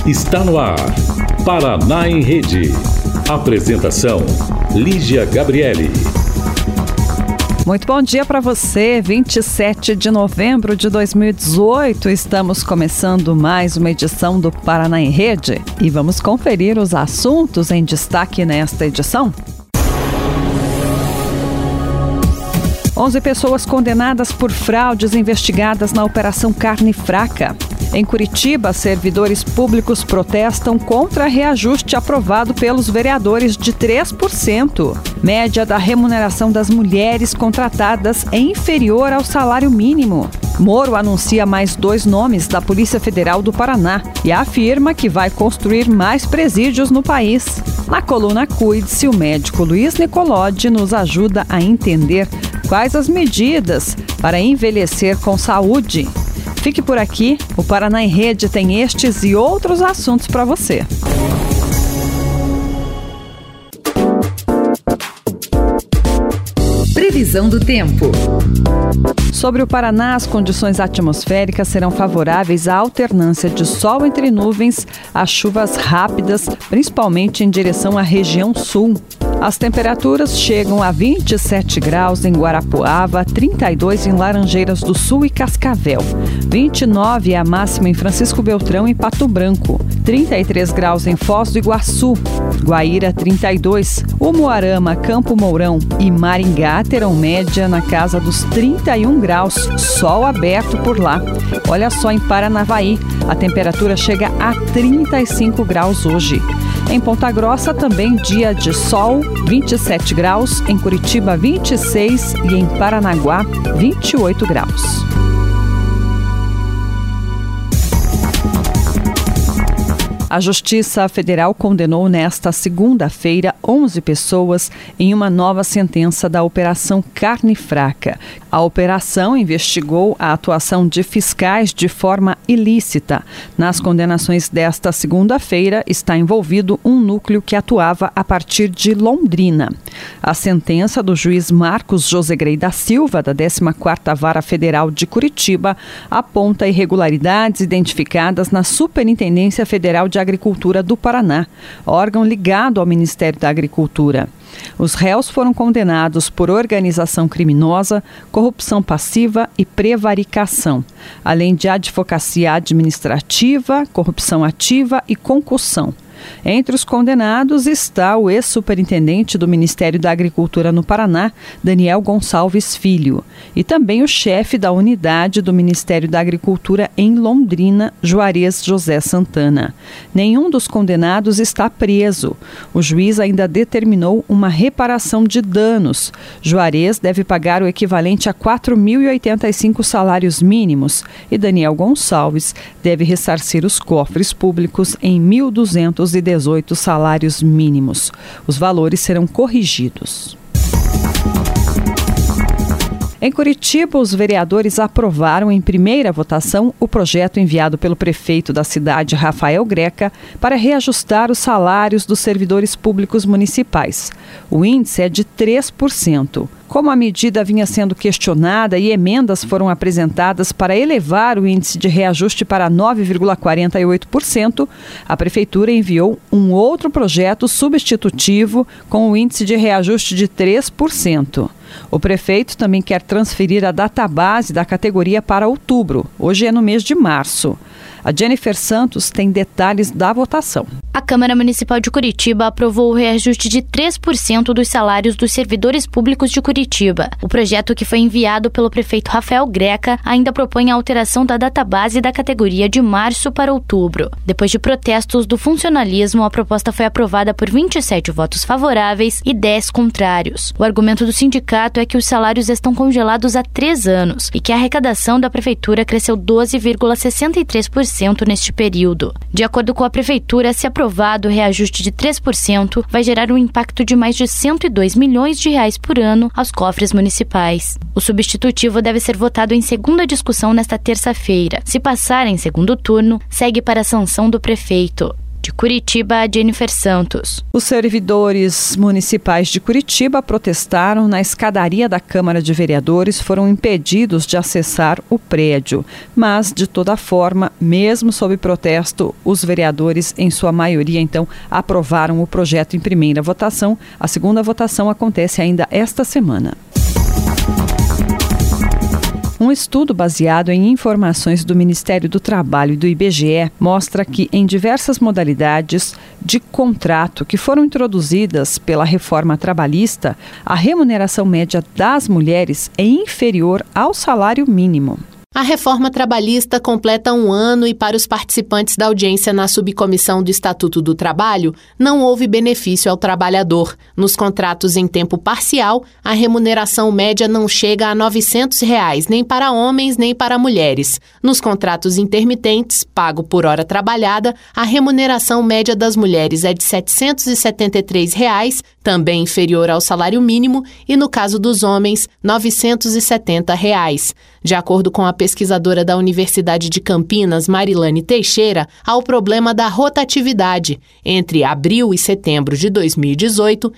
Está no ar, Paraná em Rede. Apresentação, Lígia Gabriele. Muito bom dia para você, 27 de novembro de 2018, estamos começando mais uma edição do Paraná em Rede e vamos conferir os assuntos em destaque nesta edição. 11 pessoas condenadas por fraudes investigadas na Operação Carne Fraca. Em Curitiba, servidores públicos protestam contra reajuste aprovado pelos vereadores de 3%. Média da remuneração das mulheres contratadas é inferior ao salário mínimo. Moro anuncia mais 2 nomes da Polícia Federal do Paraná e afirma que vai construir mais presídios no país. Na coluna Cuide-se, o médico Luiz Nicolodi nos ajuda a entender quais as medidas para envelhecer com saúde. Fique por aqui, o Paraná em Rede tem estes e outros assuntos para você. Previsão do tempo. Sobre o Paraná, as condições atmosféricas serão favoráveis à alternância de sol entre nuvens a chuvas rápidas, principalmente em direção à região sul. As temperaturas chegam a 27 graus em Guarapuava, 32 em Laranjeiras do Sul e Cascavel, 29 é a máxima em Francisco Beltrão e Pato Branco, 33 graus em Foz do Iguaçu, Guaíra 32, Umuarama, Campo Mourão e Maringá terão média na casa dos 31 graus, sol aberto por lá. Olha só, em Paranavaí, a temperatura chega a 35 graus hoje. Em Ponta Grossa, também dia de sol, 27 graus, em Curitiba 26 e em Paranaguá 28 graus. A Justiça Federal condenou nesta segunda-feira 11 pessoas em uma nova sentença da Operação Carne Fraca. A operação investigou a atuação de fiscais de forma ilícita. Nas condenações desta segunda-feira está envolvido um núcleo que atuava a partir de Londrina. A sentença do juiz Marcos Josegrey da Silva, da 14ª Vara Federal de Curitiba, aponta irregularidades identificadas na Superintendência Federal de Agricultura do Paraná, órgão ligado ao Ministério da Agricultura. Os réus foram condenados por organização criminosa, corrupção passiva e prevaricação, além de advocacia administrativa, corrupção ativa e concussão. Entre os condenados está o ex-superintendente do Ministério da Agricultura no Paraná, Daniel Gonçalves Filho, e também o chefe da unidade do Ministério da Agricultura em Londrina, Juarez José Santana. Nenhum dos condenados está preso. O juiz ainda determinou uma reparação de danos. Juarez deve pagar o equivalente a 4.085 salários mínimos e Daniel Gonçalves deve ressarcir os cofres públicos em 1.218 salários mínimos. Os valores serão corrigidos. Em Curitiba, os vereadores aprovaram em primeira votação o projeto enviado pelo prefeito da cidade, Rafael Greca, para reajustar os salários dos servidores públicos municipais. O índice é de 3%. Como a medida vinha sendo questionada e emendas foram apresentadas para elevar o índice de reajuste para 9,48%, a Prefeitura enviou um outro projeto substitutivo com o índice de reajuste de 3%. O prefeito também quer transferir a database da categoria para outubro. Hoje é no mês de março. A Jennifer Santos tem detalhes da votação. A Câmara Municipal de Curitiba aprovou o reajuste de 3% dos salários dos servidores públicos de Curitiba. O projeto, que foi enviado pelo prefeito Rafael Greca, ainda propõe a alteração da database da categoria de março para outubro. Depois de protestos do funcionalismo, a proposta foi aprovada por 27 votos favoráveis e 10 contrários. O argumento do sindicato é que os salários estão congelados há 3 anos e que a arrecadação da prefeitura cresceu 12,63% neste período. De acordo com a prefeitura, se aprovado o reajuste de 3%, vai gerar um impacto de mais de R$102 milhões por ano aos cofres municipais. O substitutivo deve ser votado em segunda discussão nesta terça-feira. Se passar em segundo turno, segue para a sanção do prefeito. De Curitiba, Jennifer Santos. Os servidores municipais de Curitiba protestaram na escadaria da Câmara de Vereadores, foram impedidos de acessar o prédio. Mas, de toda forma, mesmo sob protesto, os vereadores, em sua maioria, então, aprovaram o projeto em primeira votação. A segunda votação acontece ainda esta semana. Um estudo baseado em informações do Ministério do Trabalho e do IBGE mostra que, em diversas modalidades de contrato que foram introduzidas pela reforma trabalhista, a remuneração média das mulheres é inferior ao salário mínimo. A reforma trabalhista completa 1 ano e para os participantes da audiência na subcomissão do Estatuto do Trabalho, não houve benefício ao trabalhador. Nos contratos em tempo parcial, a remuneração média não chega a R$ 900, nem para homens nem para mulheres. Nos contratos intermitentes, pago por hora trabalhada, a remuneração média das mulheres é de R$ 773, também inferior ao salário mínimo, e no caso dos homens, R$ 970. De acordo com a pesquisadora da Universidade de Campinas, Marilane Teixeira, há o problema da rotatividade. Entre abril e setembro de 2018,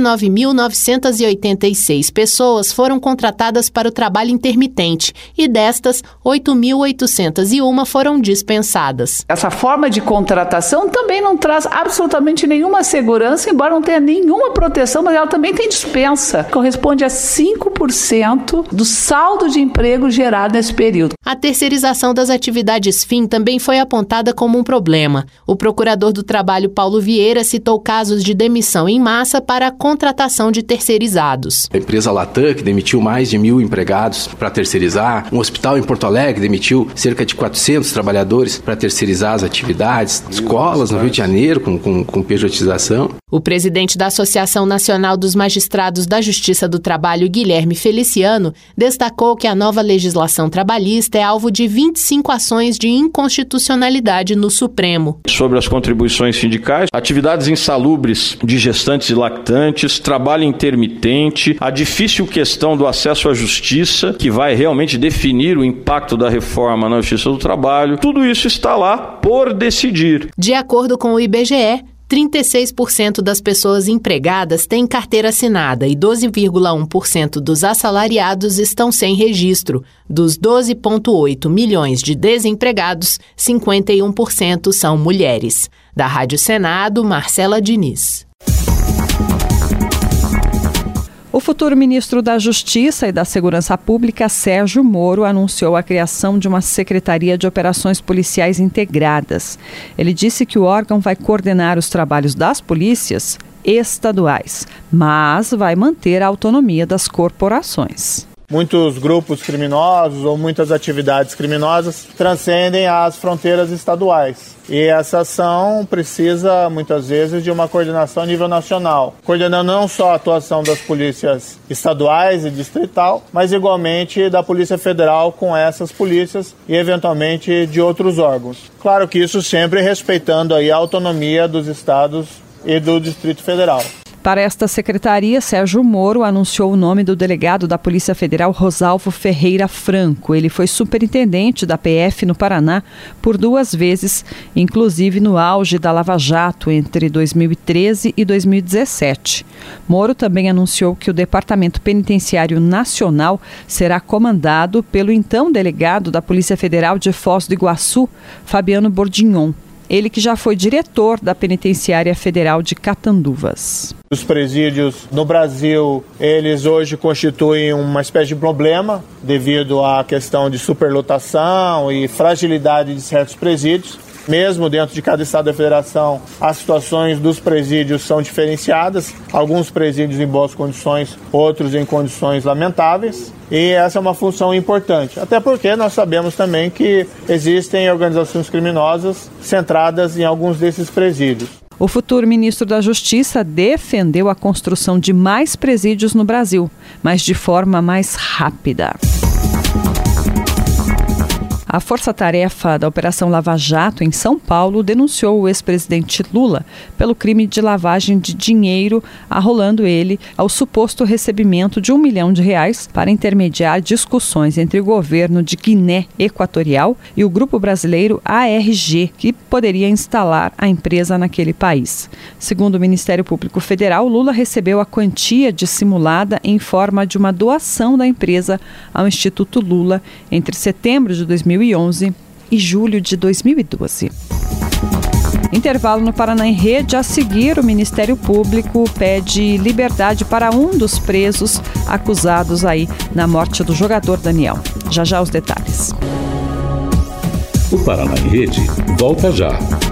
29.986 pessoas foram contratadas para o trabalho intermitente e destas, 8.801 foram dispensadas. Essa forma de contratação também não traz absolutamente nenhuma segurança, embora não tenha nenhuma proteção, mas ela também tem dispensa. Corresponde a 5% do saldo de emprego gerado nesse período. A terceirização das atividades fim também foi apontada como um problema. O procurador do Trabalho, Paulo Vieira, citou casos de demissão em massa para a contratação de terceirizados. A empresa Latam, que demitiu mais de 1.000 empregados para terceirizar. Um hospital em Porto Alegre demitiu cerca de 400 trabalhadores para terceirizar as atividades. Escolas no Rio de Janeiro com pejotização. O presidente da Associação Nacional dos Magistrados da Justiça do Trabalho, Guilherme Feliciano, destacou que a nova legislação trabalhista é alvo de 25 ações de inconstitucionalidade no Supremo. Sobre as contribuições sindicais, atividades insalubres de gestantes e lactantes, trabalho intermitente, a difícil questão do acesso à justiça, que vai realmente definir o impacto da reforma na Justiça do Trabalho, tudo isso está lá por decidir. De acordo com o IBGE, 36% das pessoas empregadas têm carteira assinada e 12,1% dos assalariados estão sem registro. Dos 12,8 milhões de desempregados, 51% são mulheres. Da Rádio Senado, Marcela Diniz. O futuro ministro da Justiça e da Segurança Pública, Sérgio Moro, anunciou a criação de uma Secretaria de Operações Policiais Integradas. Ele disse que o órgão vai coordenar os trabalhos das polícias estaduais, mas vai manter a autonomia das corporações. Muitos grupos criminosos ou muitas atividades criminosas transcendem as fronteiras estaduais. E essa ação precisa, muitas vezes, de uma coordenação a nível nacional, coordenando não só a atuação das polícias estaduais e distrital, mas igualmente da Polícia Federal com essas polícias e, eventualmente, de outros órgãos. Claro que isso sempre respeitando aí a autonomia dos estados e do Distrito Federal. Para esta secretaria, Sérgio Moro anunciou o nome do delegado da Polícia Federal, Rosalvo Ferreira Franco. Ele foi superintendente da PF no Paraná por 2 vezes, inclusive no auge da Lava Jato entre 2013 e 2017. Moro também anunciou que o Departamento Penitenciário Nacional será comandado pelo então delegado da Polícia Federal de Foz do Iguaçu, Fabiano Bordignon. Ele que já foi diretor da Penitenciária Federal de Catanduvas. Os presídios no Brasil, eles hoje constituem uma espécie de problema devido à questão de superlotação e fragilidade de certos presídios. Mesmo dentro de cada estado da federação, as situações dos presídios são diferenciadas. Alguns presídios em boas condições, outros em condições lamentáveis. E essa é uma função importante, até porque nós sabemos também que existem organizações criminosas centradas em alguns desses presídios. O futuro ministro da Justiça defendeu a construção de mais presídios no Brasil, mas de forma mais rápida. A força-tarefa da Operação Lava Jato em São Paulo denunciou o ex-presidente Lula pelo crime de lavagem de dinheiro, arrolando ele ao suposto recebimento de R$1 milhão para intermediar discussões entre o governo de Guiné Equatorial e o grupo brasileiro ARG, que poderia instalar a empresa naquele país. Segundo o Ministério Público Federal, Lula recebeu a quantia dissimulada em forma de uma doação da empresa ao Instituto Lula entre setembro de 2011 e julho de 2012. Intervalo no Paraná em Rede. A seguir, o Ministério Público pede liberdade para um dos presos acusados aí na morte do jogador Daniel. Já os detalhes. O Paraná em Rede volta já.